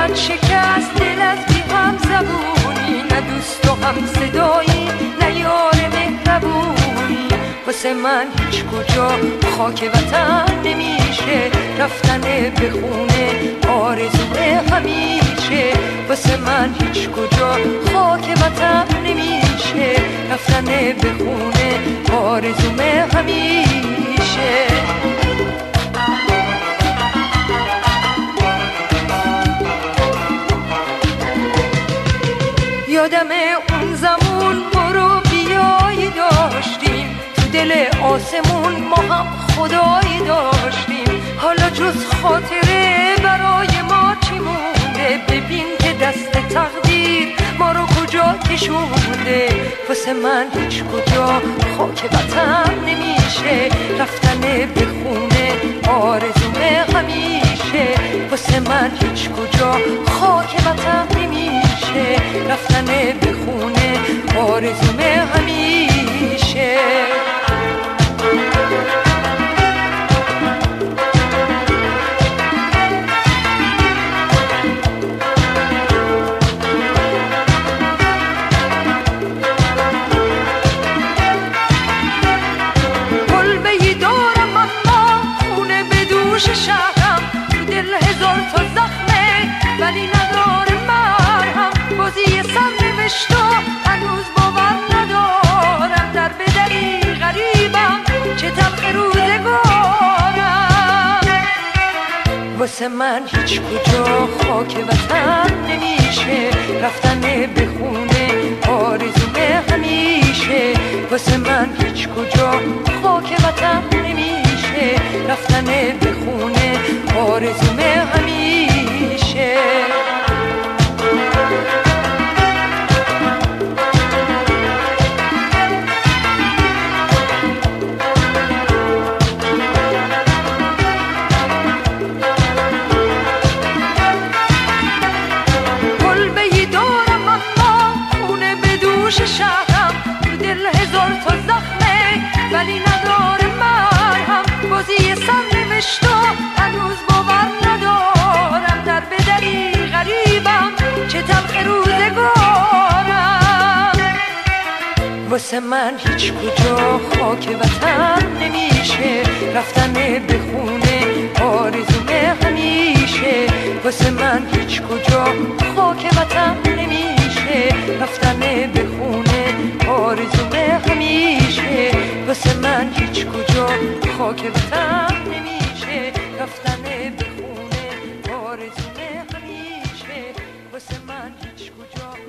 محبت شکست دل از بی هم زبونی، نه دوست و هم صدایی نه یار مهربونی. واسه من هیچ کجا خاک وطن نمیشه، رفتن به خونه آرزوه همیشه. واسه من هیچ کجا خاک وطن نمیشه، رفتن به خونه آرزوه همیشه. یادم اون زمان برو بیایی داشتیم، تو دل آسمون ما هم خدایی داشتیم. حالا جز خاطره برای ما چی مونده؟ ببین که دست تقدیر ما رو کجا کشونده. واسه من هیچ کجا خاک وطن نمیشه، رفتن به خونه آرزومه همیشه. واسه من هیچ کجا خاک وطن نمیشه، رفتن به خونه آرزومه همیشه. کلبه‌ای دارم اما خونه به دوش شهرم، تو دل هزار تا زخمه ولی نداره مرهم. بازی سرنوشت و هنوز باور ندارم، در بدری غریبم چه تلخ روزگارم. واسه من هیچ کجا خاک وطن نمیشه، رفتن به خونه آرزومه همیشه. واسه من هیچ کجا خاک وطن نمیشه، رفتن به خونه آرزومه همیشه. کلبه‌ای دارم اما خونه به دوش شهرم، تو دل هزار تا زخمه ولی نداره مرهم. بازی سرنوشت و هنوز باور ندارم، در بدری غریبم چه تلخ روزگارم. واسه من هیچ کجا خاک وطن نمیشه، رفتن به خونه آرزومه همیشه. واسه من هیچ کجا خاک وطن نمیشه، رفتن به خونه آرزومه همیشه. واسه من هیچ کجا خاک وطن نمیشه، رفتن به خونه آرزومه همیشه. واسه من هیچ کجا